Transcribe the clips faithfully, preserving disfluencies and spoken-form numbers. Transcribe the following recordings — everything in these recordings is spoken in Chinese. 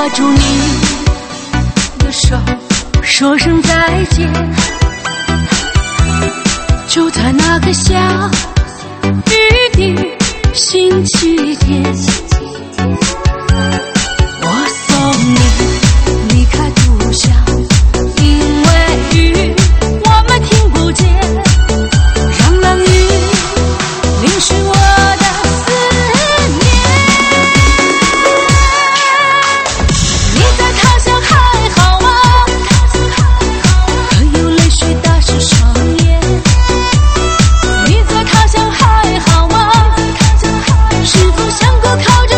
住你的手，说声再见。就在那个下雨的星期天，我送你离开故乡，因为雨我们听不见，让冷雨淋湿我的思念。你在他乡还好吗？可有泪水打湿双眼？你在他乡还好吗？是否想过靠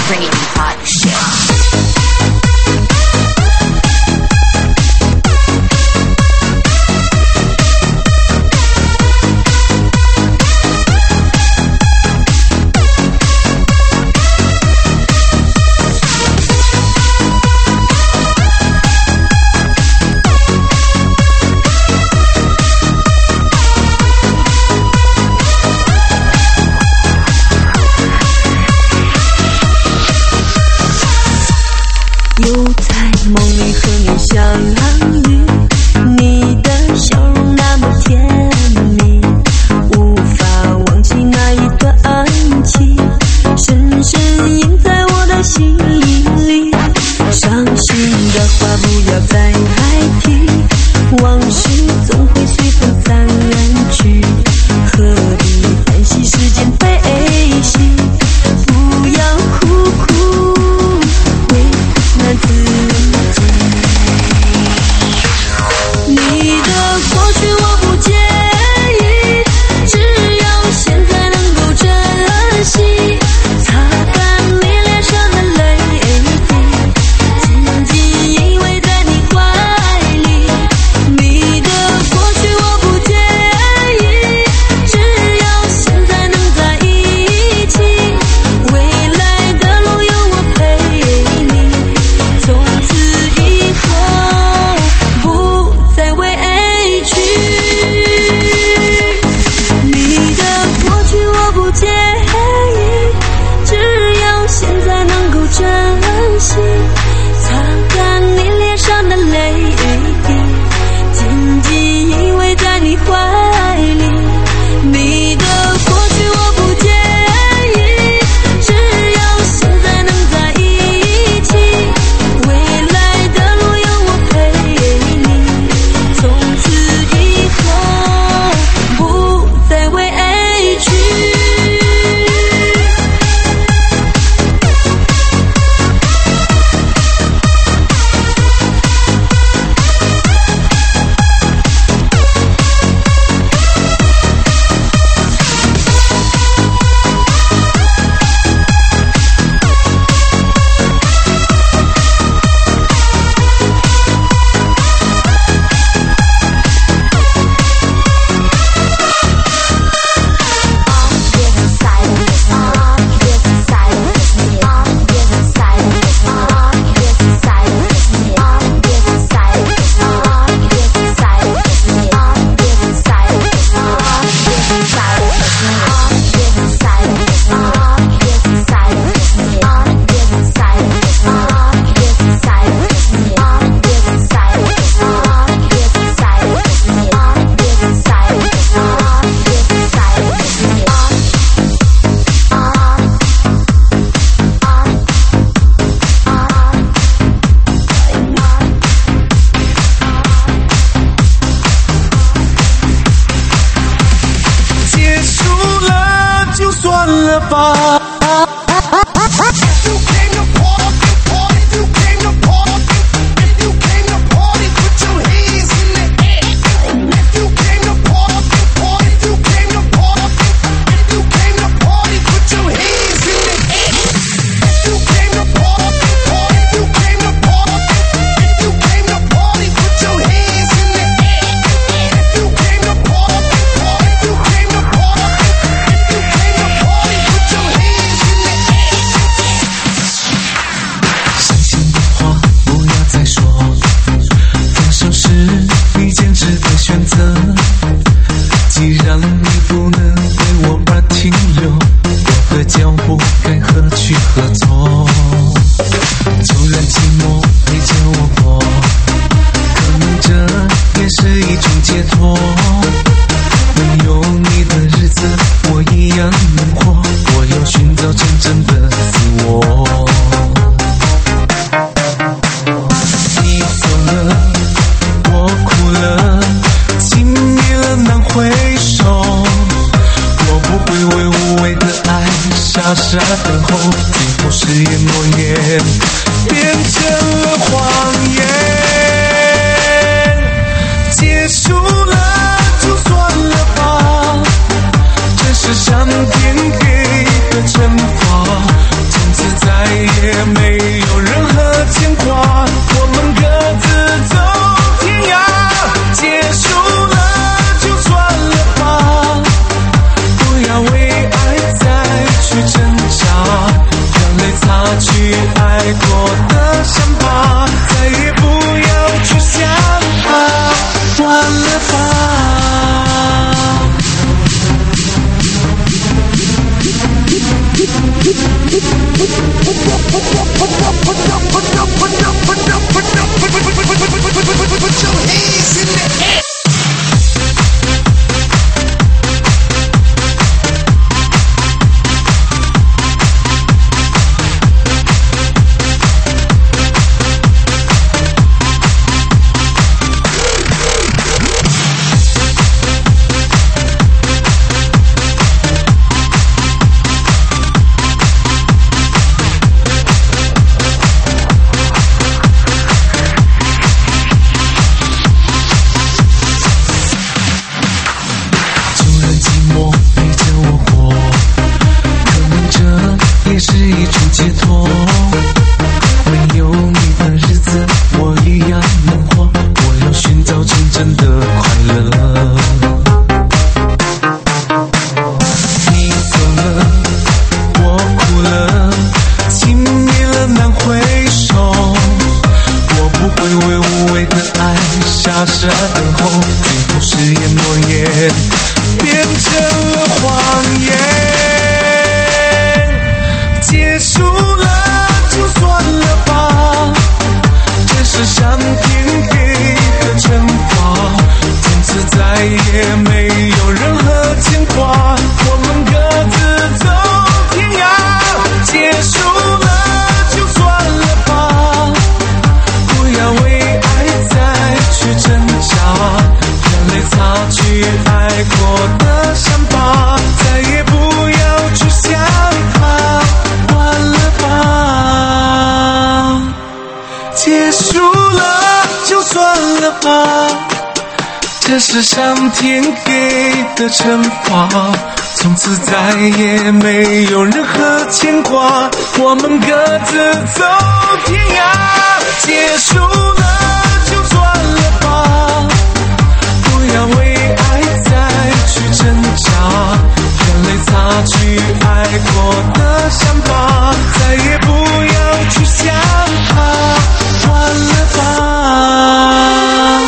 bringing you hot shit. 也没有任何牵挂，我们各自走天涯，结束了就算了吧，不要为爱再去挣扎，眼泪擦去爱过的伤疤，再也不要去想它，完了吧。这是上天给的惩罚，从此再也没有任何牵挂，我们各自走天涯，结束了就算了吧，不要为爱再去挣扎，眼泪擦去爱过的伤疤，再也不要去想它，完了吧。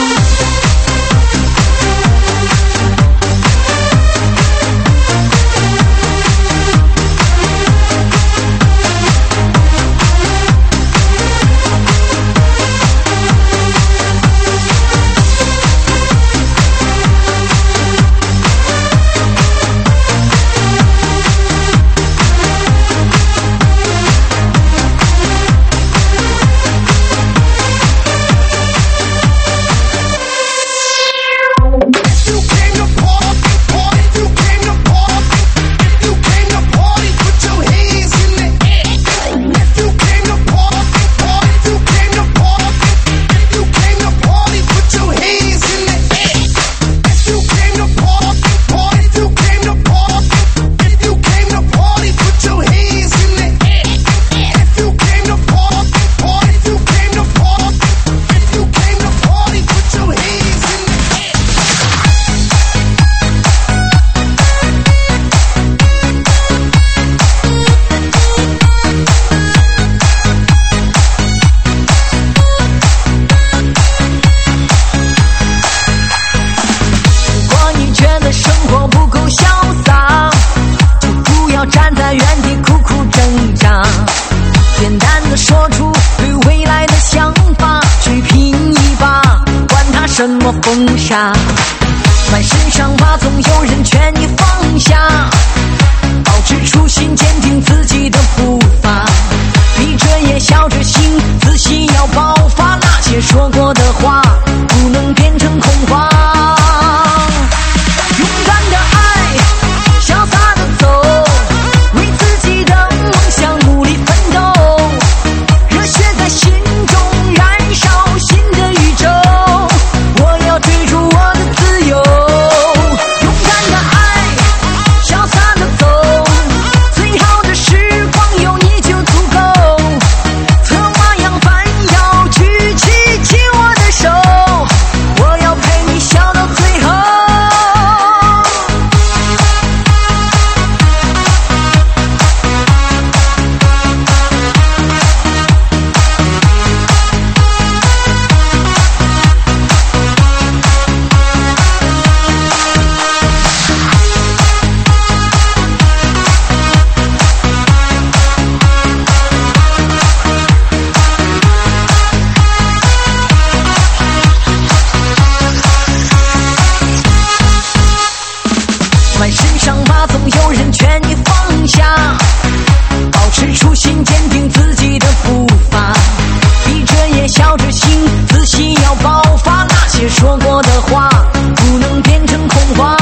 心，坚定自己的步伐，闭着眼笑着心，自信要爆发。那些说过的话不能变成空话，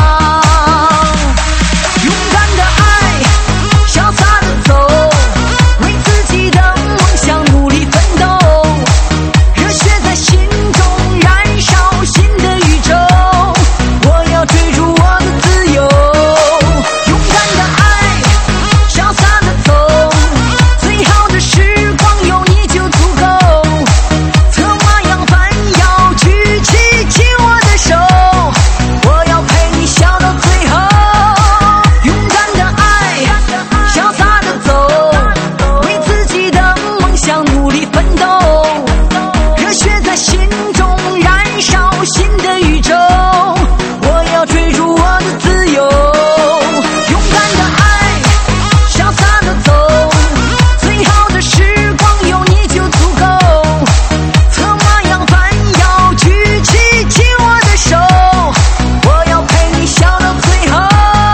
勇敢的爱，潇洒的走，为自己的梦想努力奋斗，热血在心中燃烧新的宇宙，我要追逐我的自由。勇敢的爱，潇洒的走，最好的时光有你就足够，策马扬帆要举起紧我的手，我要陪你笑到最后。勇敢的爱，潇洒的走，为自己的梦想努力奋斗，热血在心中燃烧新的宇宙，我要追逐我的自由。勇敢的爱，潇洒的走，最好的时光有你就足够，策马扬帆要举起紧我的手，我要陪你笑到最后，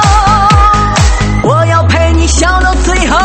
我要陪你笑到最后。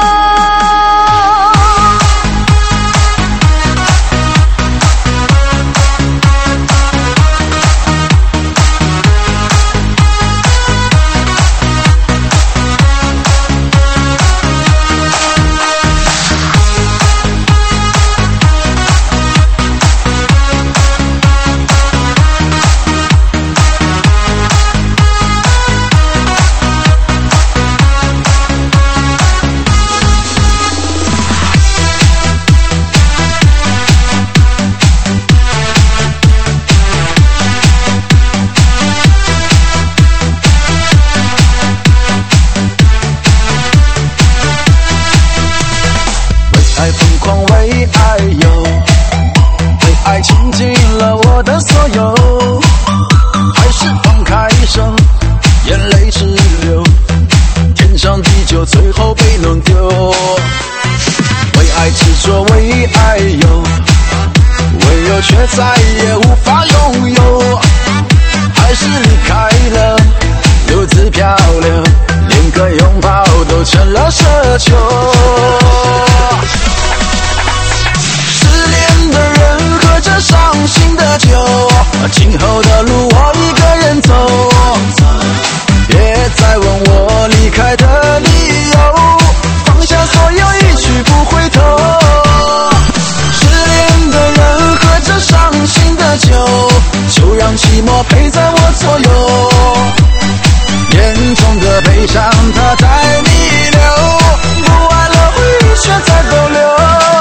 爱疯狂，为爱游，为爱倾尽了我的所有，还是放开手，眼泪直流，天长地久，最后被弄丢。为爱执着，为爱游，唯有却再也无法拥有，还是离开了，独自漂流，连个拥抱都成了奢求。失恋的人喝着伤心的酒，今后的路我一个人走，别再问我离开的理由，放下所有一去不回头。失恋的人喝着伤心的酒，就让寂寞陪在我左右，眼中的悲伤它在逆流，不爱了回忆却在逗留。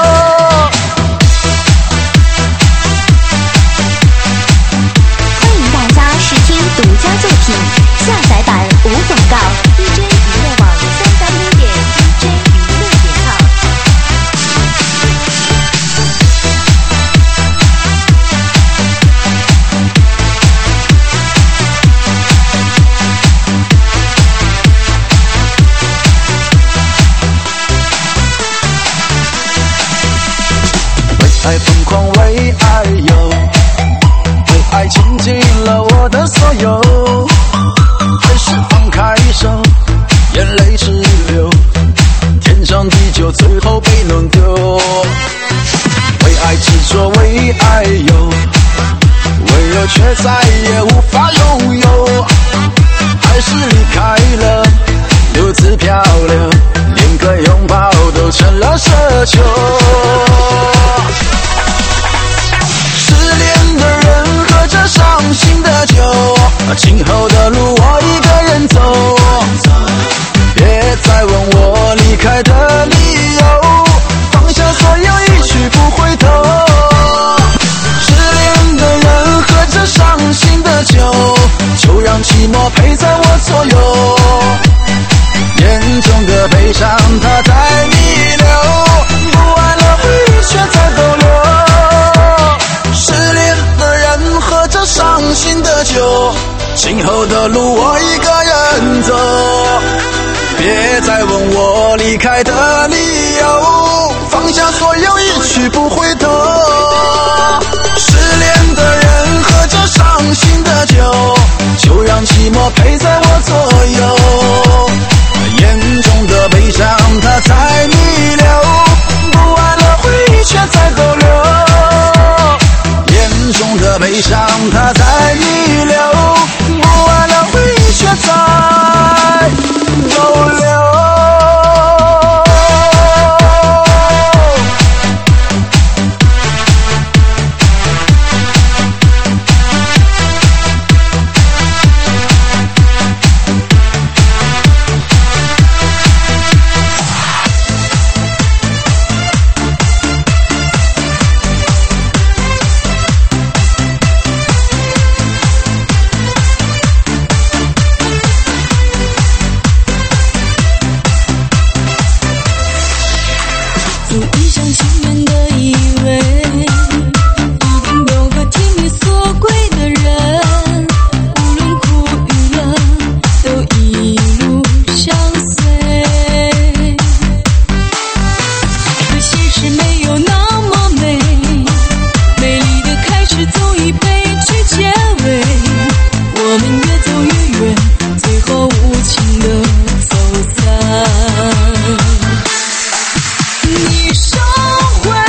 独家作品下载版无广告 ，D J 娱乐网三 w 点 D J 娱乐点 com。 为爱疯狂，为爱游，为爱倾尽了我的所有，还是放开手，眼泪直流，天长地久，最后被弄丢。为爱执着，为爱游，唯有却再也无法拥有，还是离开了，独自漂流，连个拥抱都成了奢求。失恋的人喝着伤心的酒，今后的路我一个人走，别再问我离开的理由，放下所有一去不回头。失恋的人喝着伤心的酒，就让寂寞陪在我左右，眼中的悲伤它在逆流，不爱了回忆却在逗留。失恋的人喝着伤心的酒，今后的路我一个人走，别再问我离开的理由，放下所有一去不回头。失恋的人喝着伤心的酒，就让寂寞陪在我左右，眼中的悲伤它在逆流， 心愿的以为，一定有个听你所归的人，无论苦与乐，都一路相随。可现实没有那么美，美丽的开始总以悲剧结尾，我们越走越远，最后无情的走散。你收回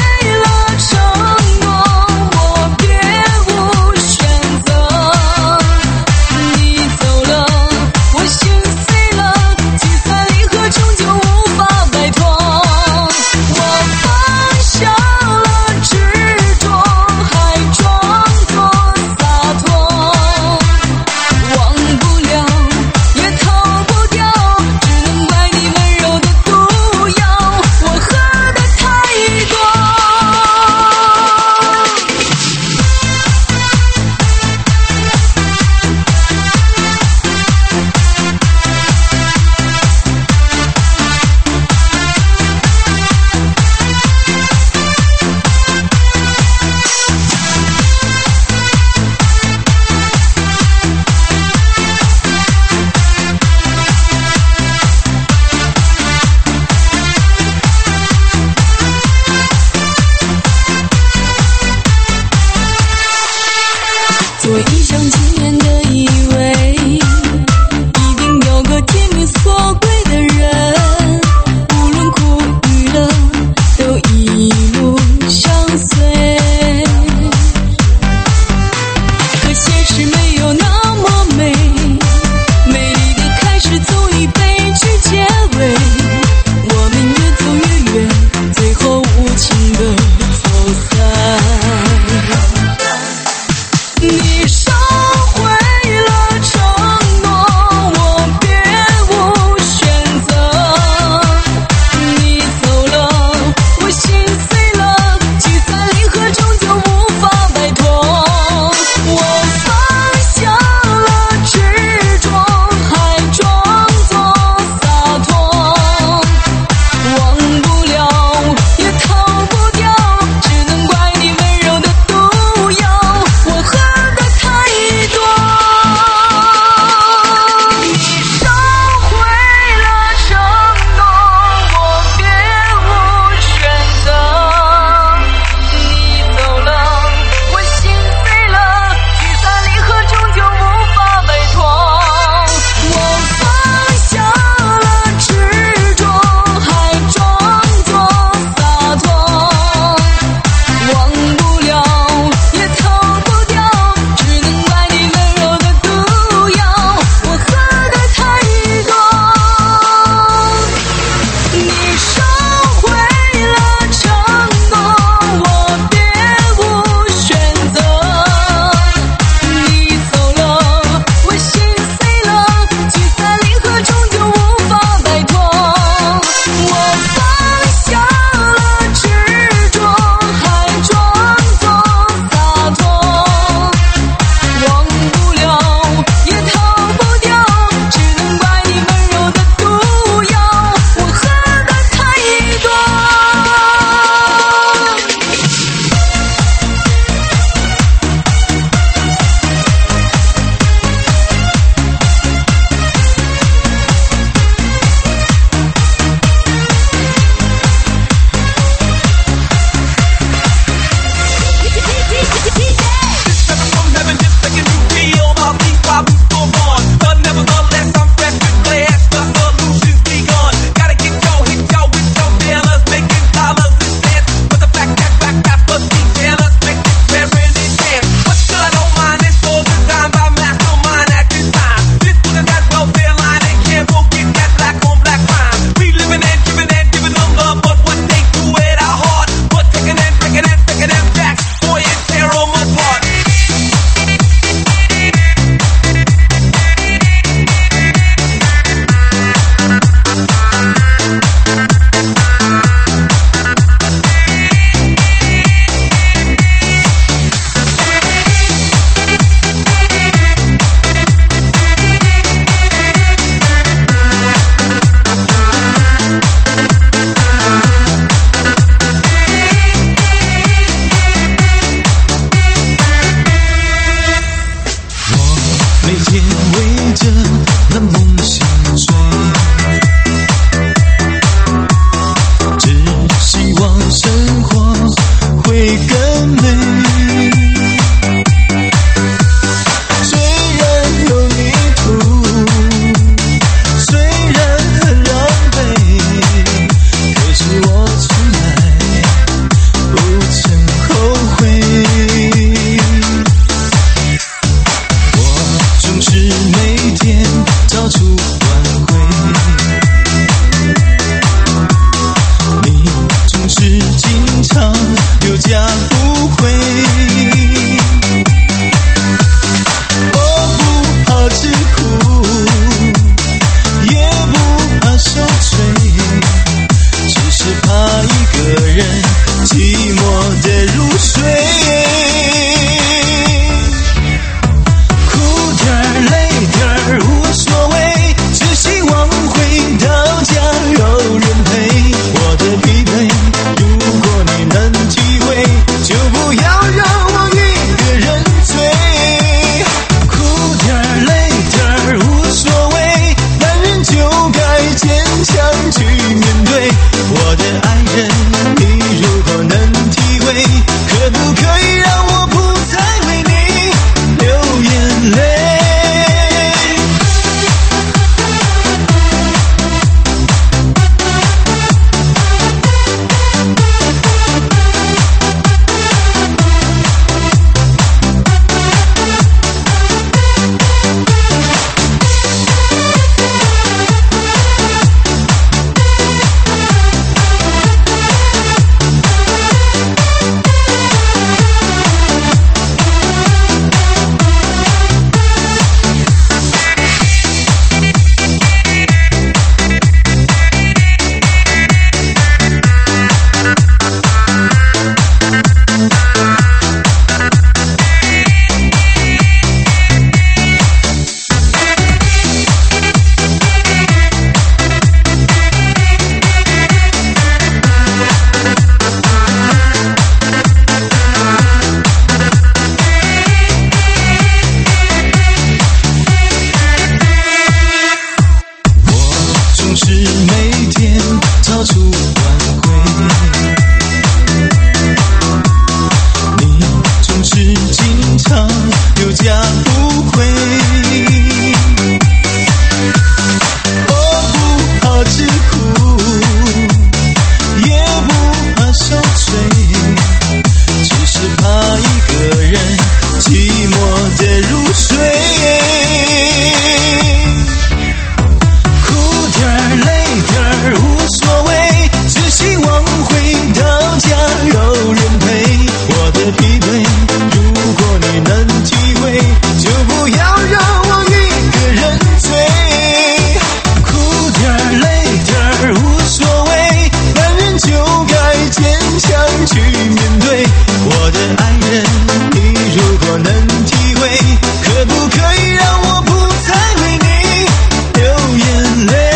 去面对。我的爱人，你如果能体会，可不可以让我不再为你流眼泪？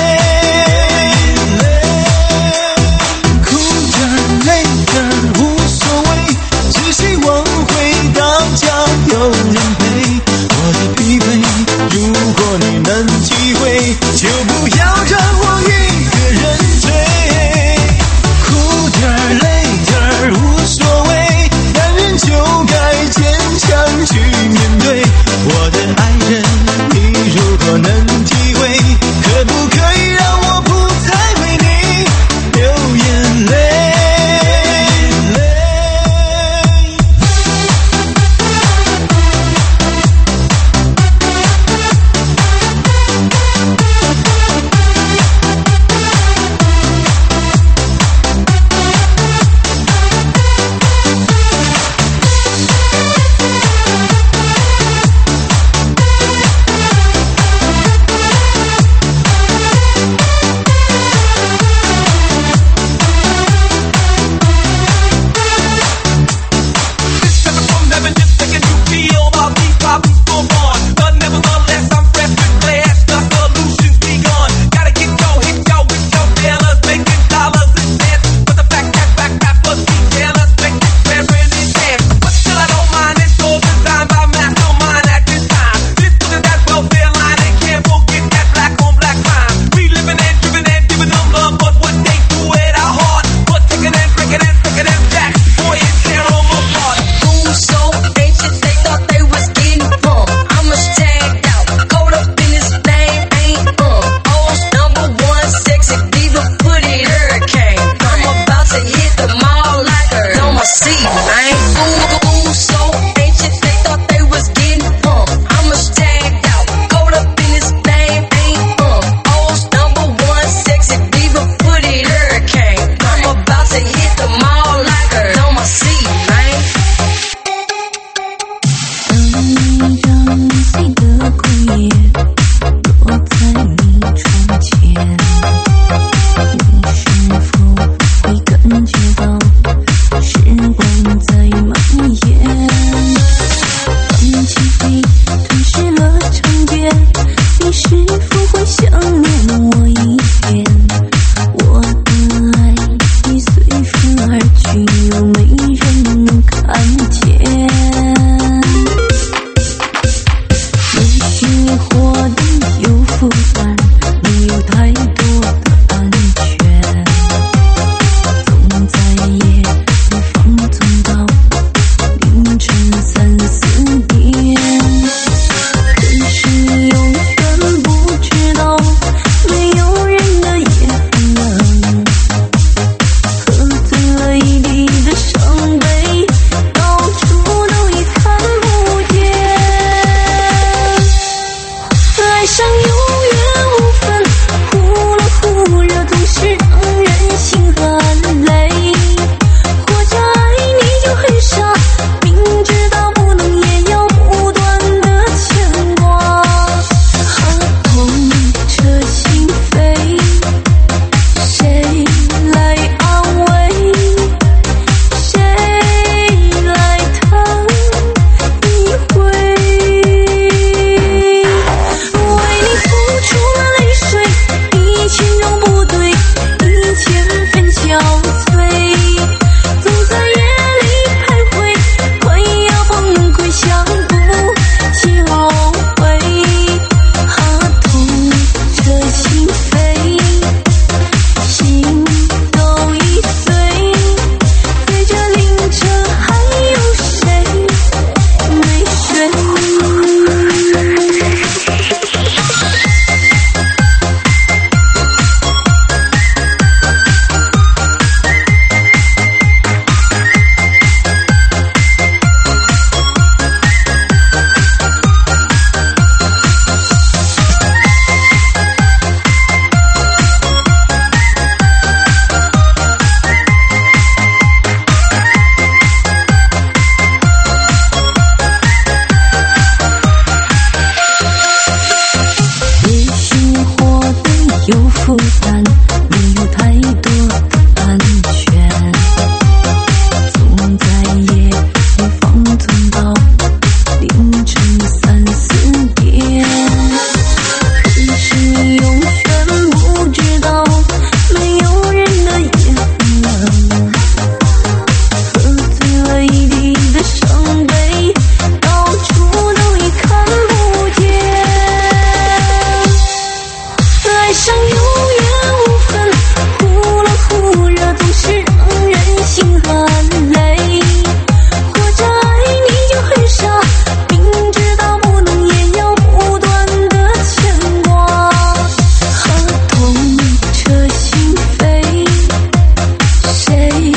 哭点儿累点儿无所谓，只希望回到家有人陪。我的疲惫，如果你能体会，就不要让我一个人追。哭点儿累点儿无所谓，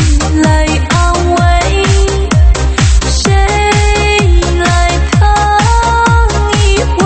来安慰？谁来疼一回？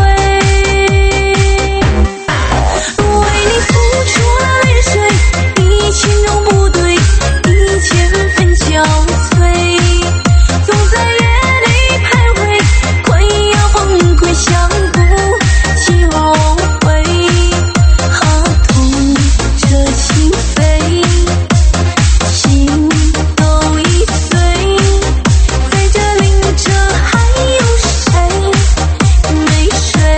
为你付出了泪水，一千种不对，一千分憔悴，总在夜里徘徊，快要崩溃，想不起后悔，啊，痛彻心扉，心都已碎，在这凌晨还有谁没睡？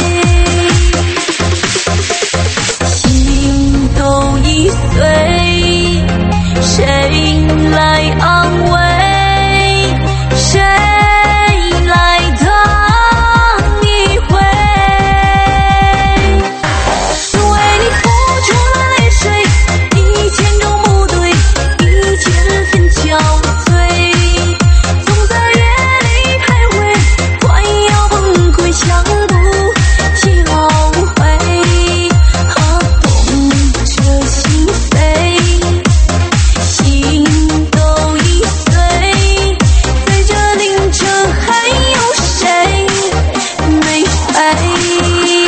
心都已碎，谁来安慰？谁来疼一回？为你付出了泪水，一千种不对，一千分憔悴，总在夜里徘徊，快要崩溃，想不起后悔，啊，痛彻心扉，心都已碎，在这凌晨还有谁没睡？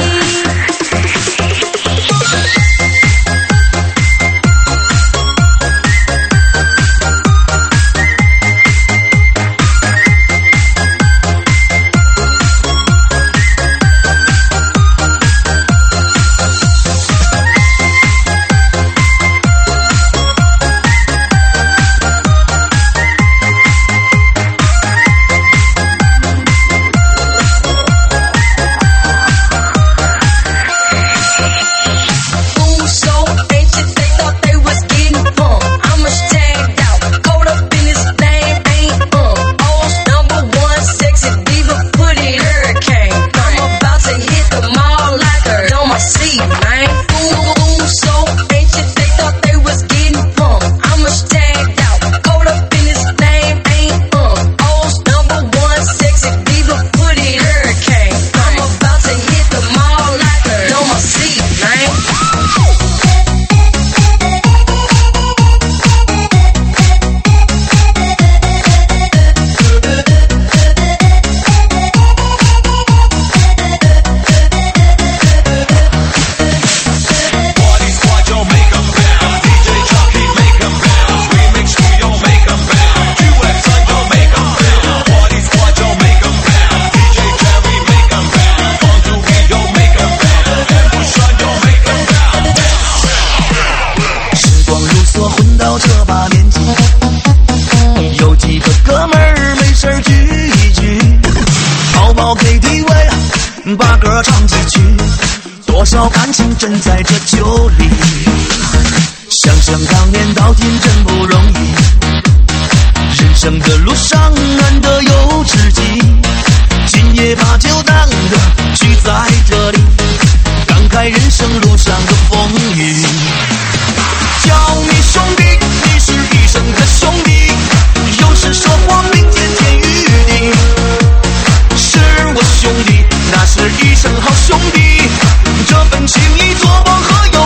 把歌唱几句，多少感情真在这酒里。想想当年到今真不容易，人生的路上难得有知己。今夜把酒当歌，聚在这里，感慨人生路上的风雨。叫你兄弟，你是一生的兄弟，有时说话并肩天与地。是我兄弟，那是一生好兄弟，这份情谊多往何有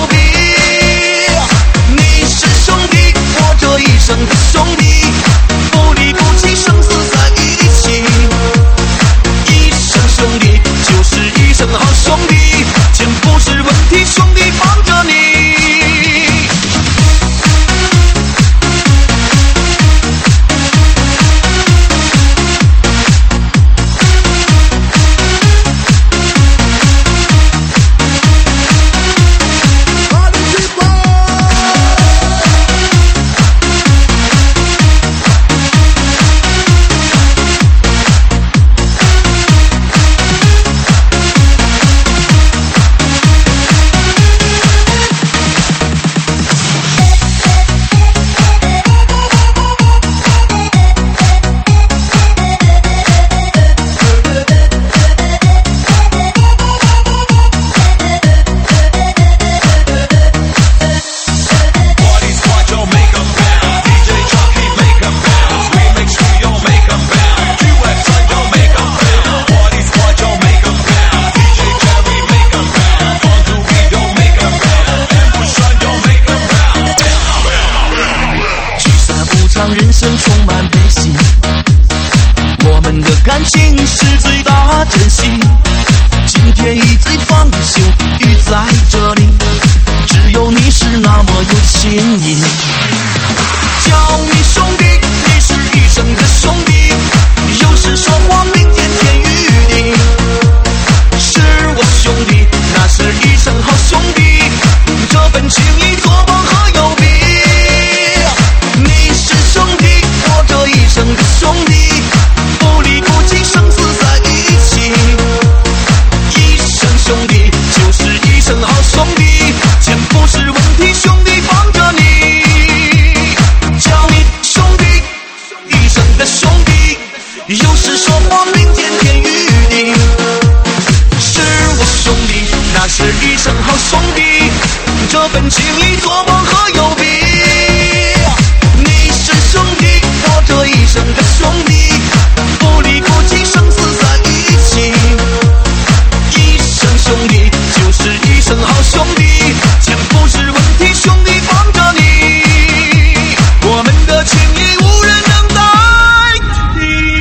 让人生充满悲喜。我们的感情是最大珍惜，今天一醉方休，雨在这里，只有你是那么有情意。叫你兄弟，你是一生的兄弟，有时说话明天天与地，是我兄弟，那是一生好兄弟，这份情谊多么和有比。你是兄弟，我这一生的兄弟，不离不弃，生死在一起，一生兄弟就是一生好兄弟，钱不是问题，兄弟帮着你。叫你兄弟，一生的兄弟，有时说话明天天与地，是我兄弟，那是一生好兄弟，这份情谊多么和有比。你是兄弟，我这一生的兄弟，不离不弃，生死在一起，一生兄弟就是一生好兄弟，钱不是问题，兄弟帮着你，我们的情谊无人能代替。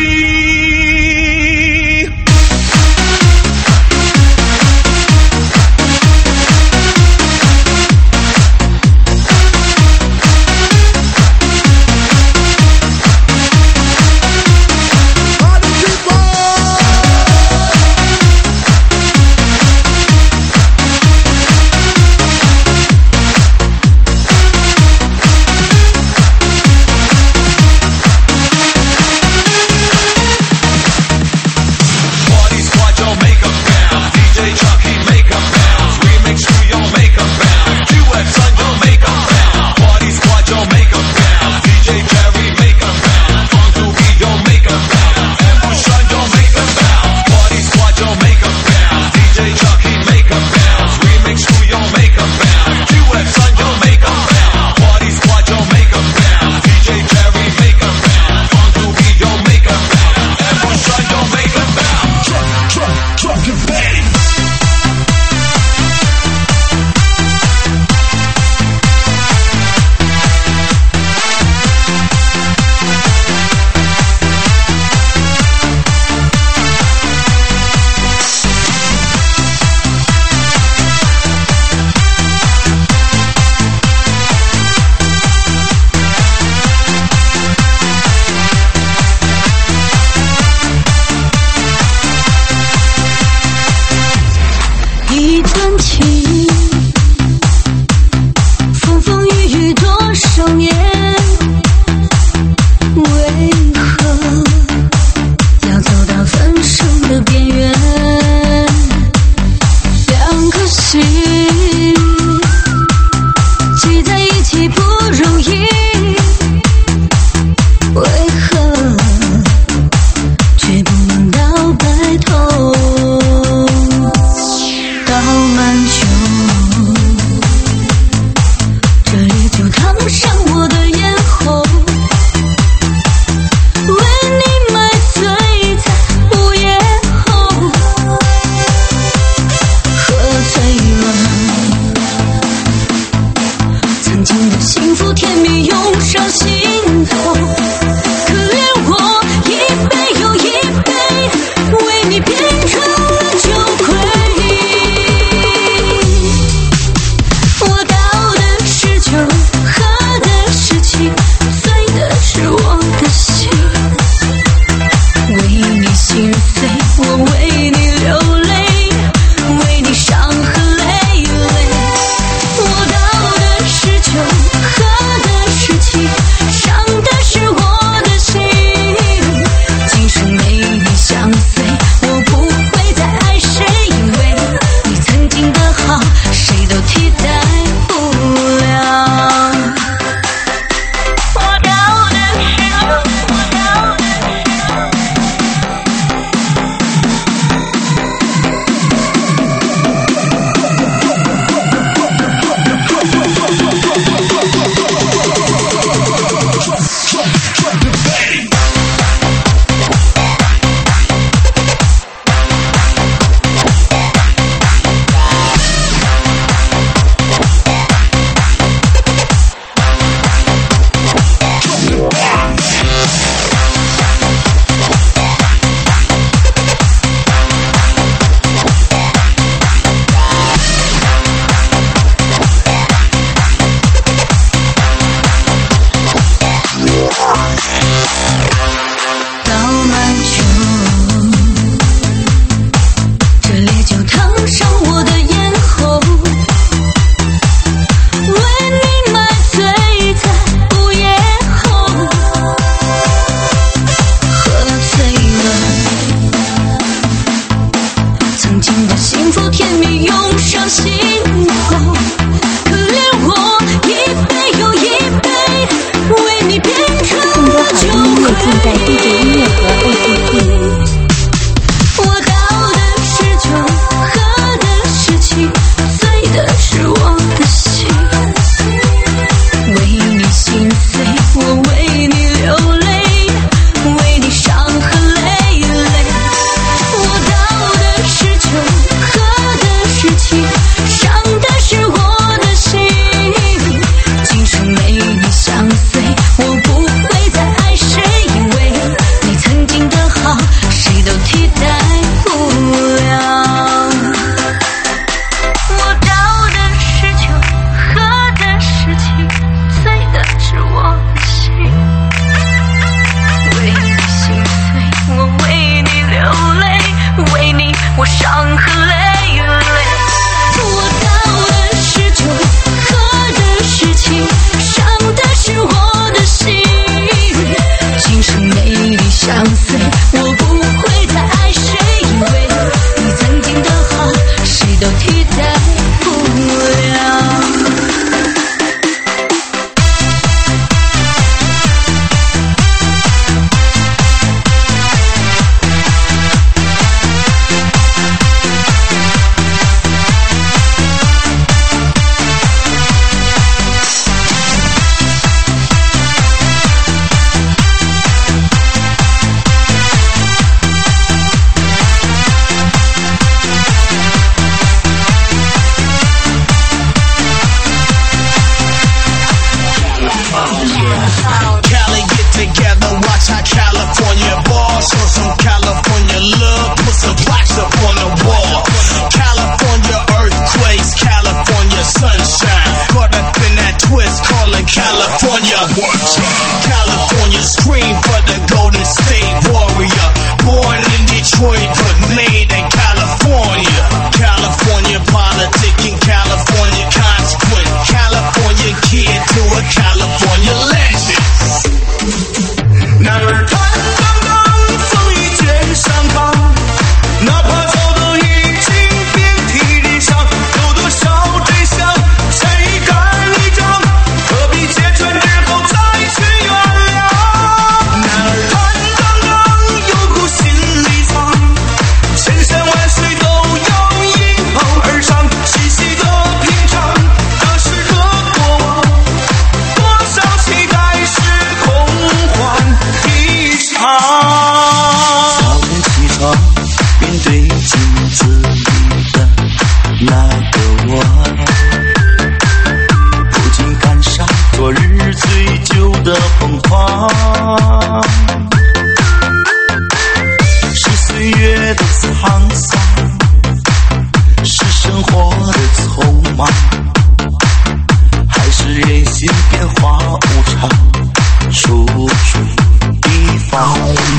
方，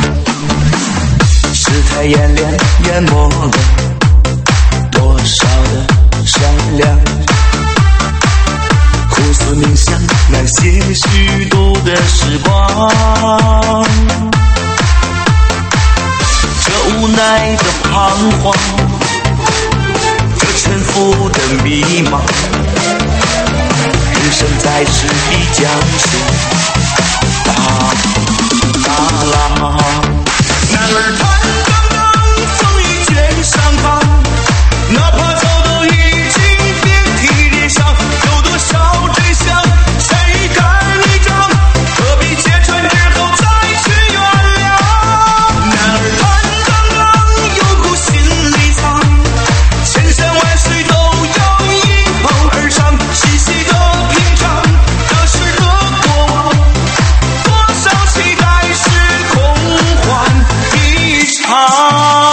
世态炎凉淹没了多少的善良，苦思冥想那些虚度的时光，这无奈的彷徨，这沉浮的迷茫，人生在世的江水大大浪，男儿坦荡荡，风雨卷上岗，哪怕早都已经遍体鳞伤，有多少真相谁敢逆张，何必揭穿之后再去原谅，男儿坦荡荡，有苦心里藏，千山万水都要迎头而上，细细的品尝得失的过往，多少期待是空幻一场。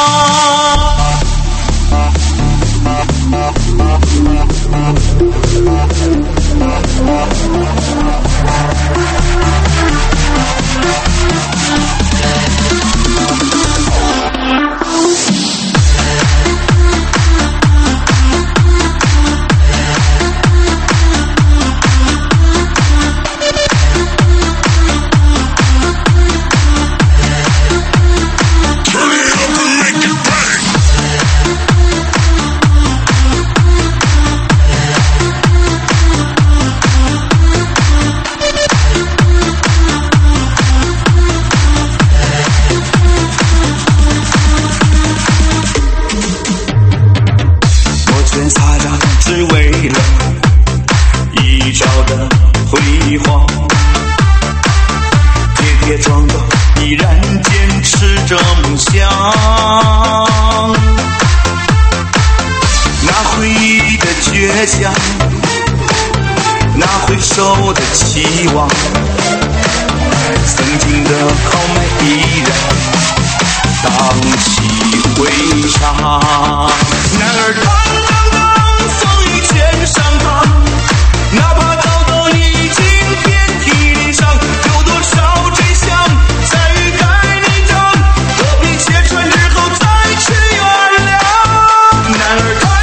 那回首的期望，曾经的豪迈依然荡气回肠，男儿坦荡荡，风雨卷上岗，哪怕早都已经遍体鳞伤，有多少真相在欲盖弥彰，何必揭穿之后再去原谅，男儿坦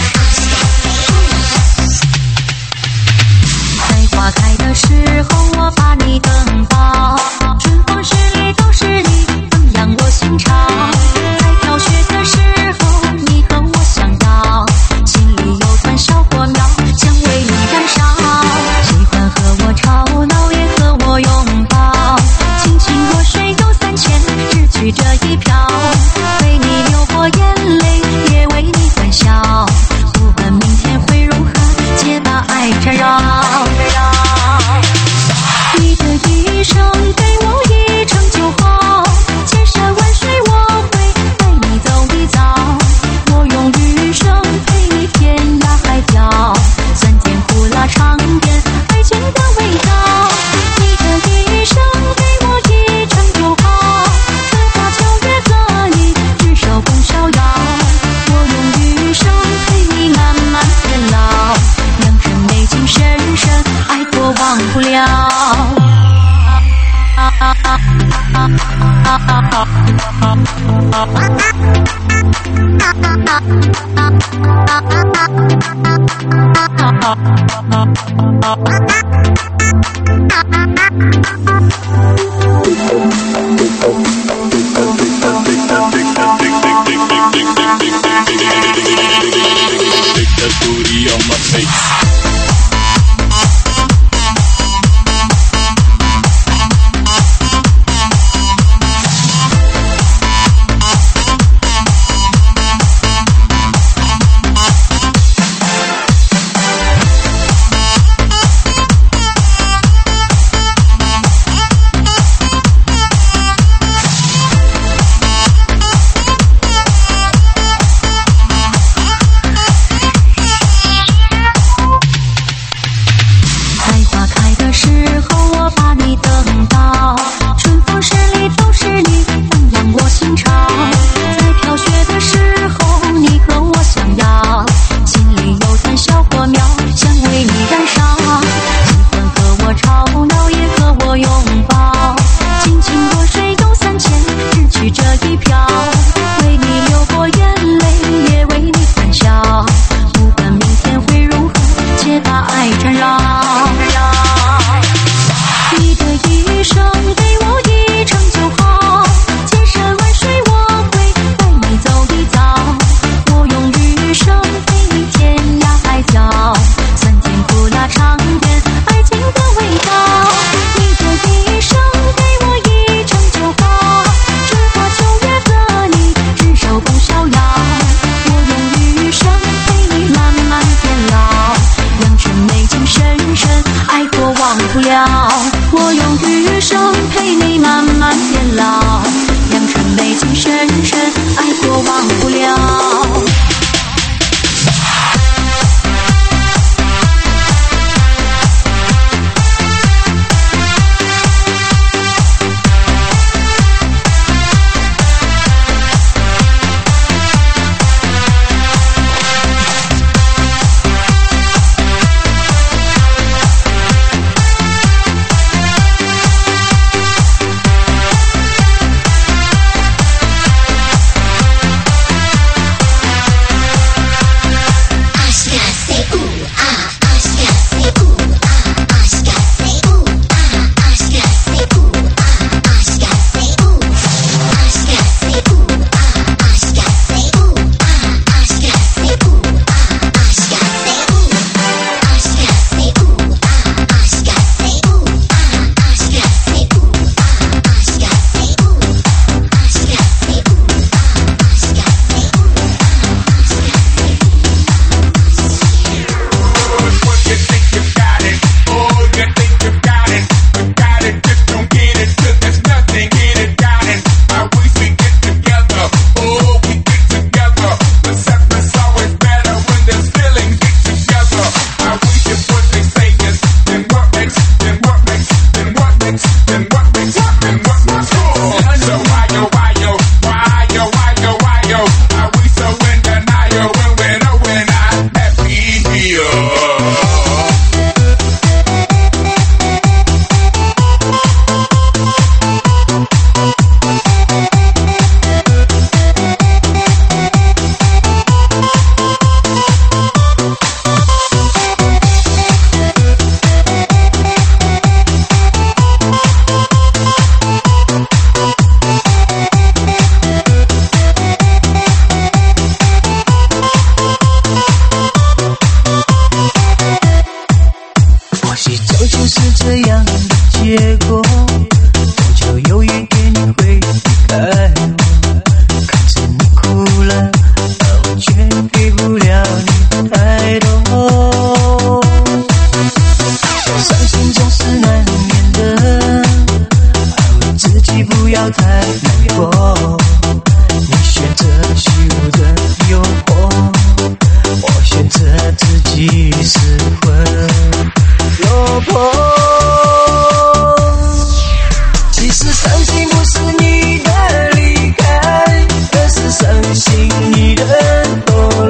花开的时候我不了。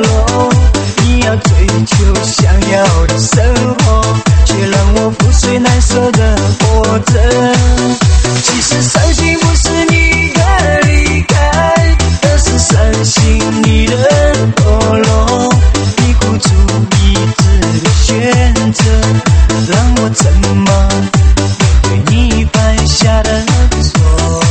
追求想要的生活，却让我覆水难难舍的活着。其实伤心不是你的离开，而是伤心你的堕落。你孤注一掷的选择，让我怎么面对你犯下的错？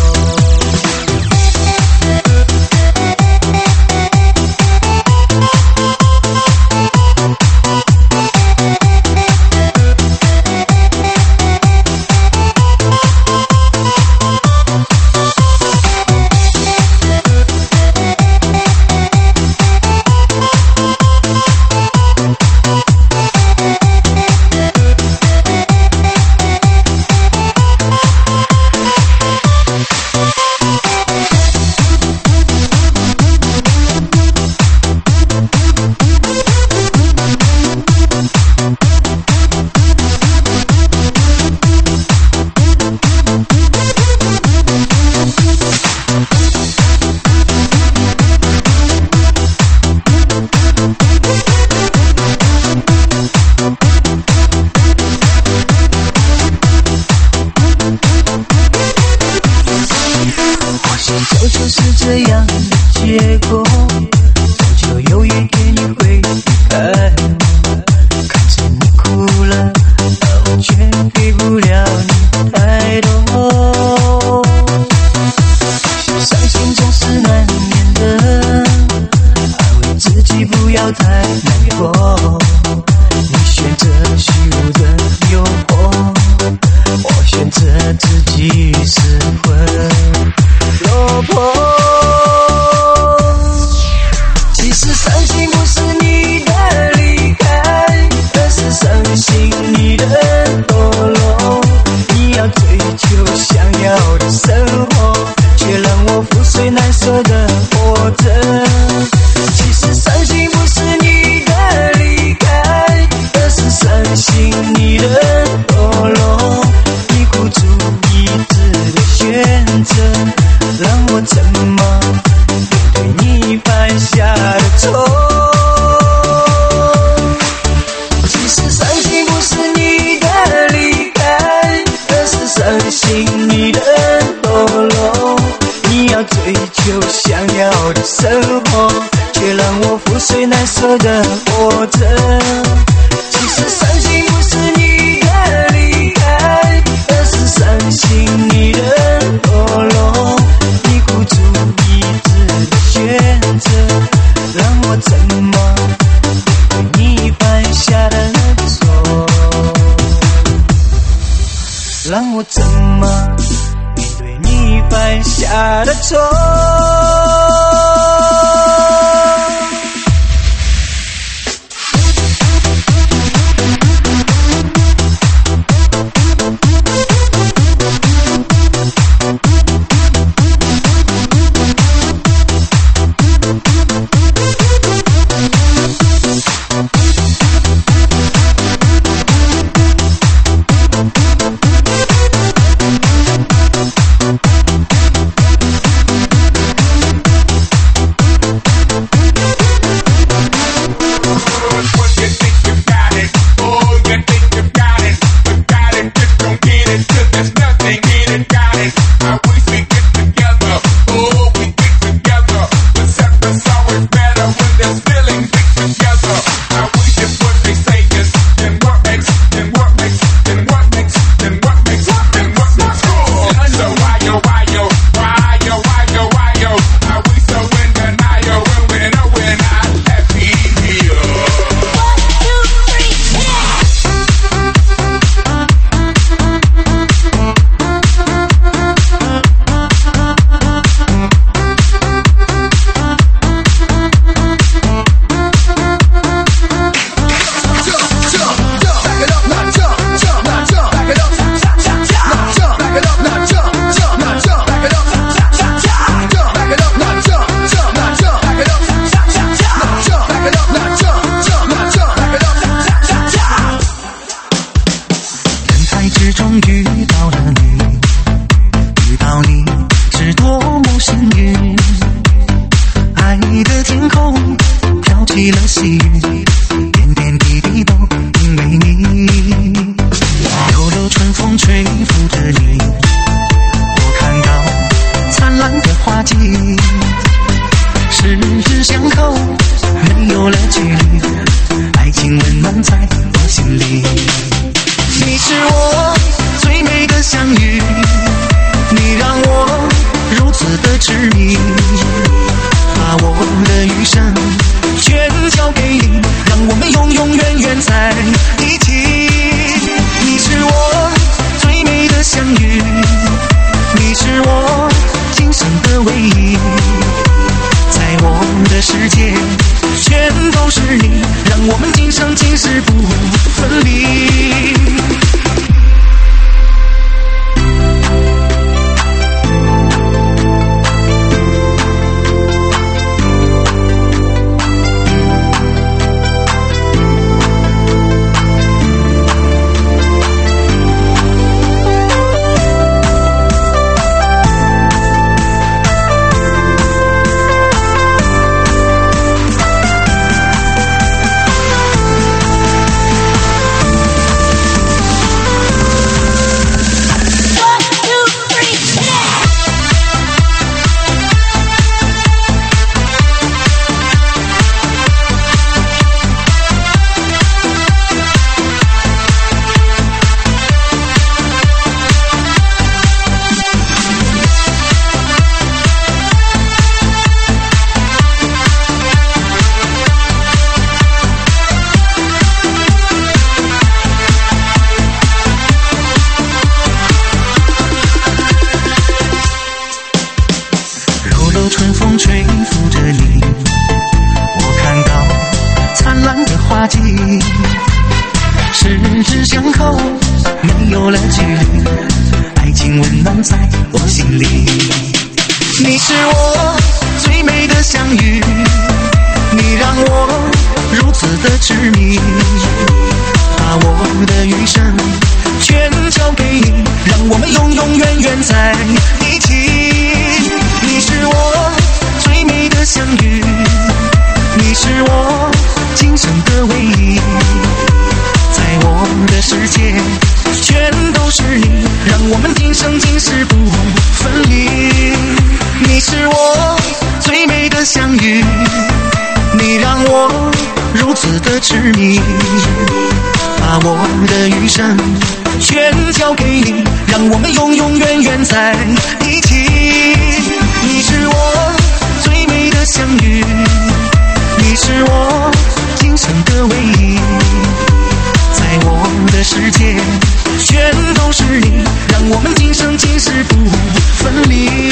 就是这样的结果，终究有一天你会离开我，看着你哭了，而我却给不了你太多。伤心总是难免的，安慰自己不要太难过。你选择虚无的诱惑，我选择自己失魂落魄。其实伤心不是你的离开，而是伤心你的堕落。你要追求想要的生活，却让我覆水难收的活着。其实伤心不是你的离开，而是伤心你的堕落。你孤注一掷的选择，让我怎么面对你犯下的错？其实伤心不是你的离开，而是伤心你的堕落。你要追求想要的生活，却让我覆水难收的活着。其实伤心不是你的离开，而是伤心你的堕落。你孤注一掷的选择，让我怎么面对你犯下的错？让我怎么面对你犯下的错？ 点点滴滴都因为你，流流春距离，爱情温暖在我心里。你是我最美的相遇，你让我如此的痴迷，把我的余生全交给你，让我们永永远远在一起。你是我最美的相遇，你是我今生的唯一，在我的世界全都是你，让我们今生今世不分离。你是我最美的相遇，你让我如此的痴迷，把我的余生全交给你，让我们永永远远在一起。你是我最美的相遇，你是我今生的唯一，在我的世界全都是你，让我们今生今世不分离。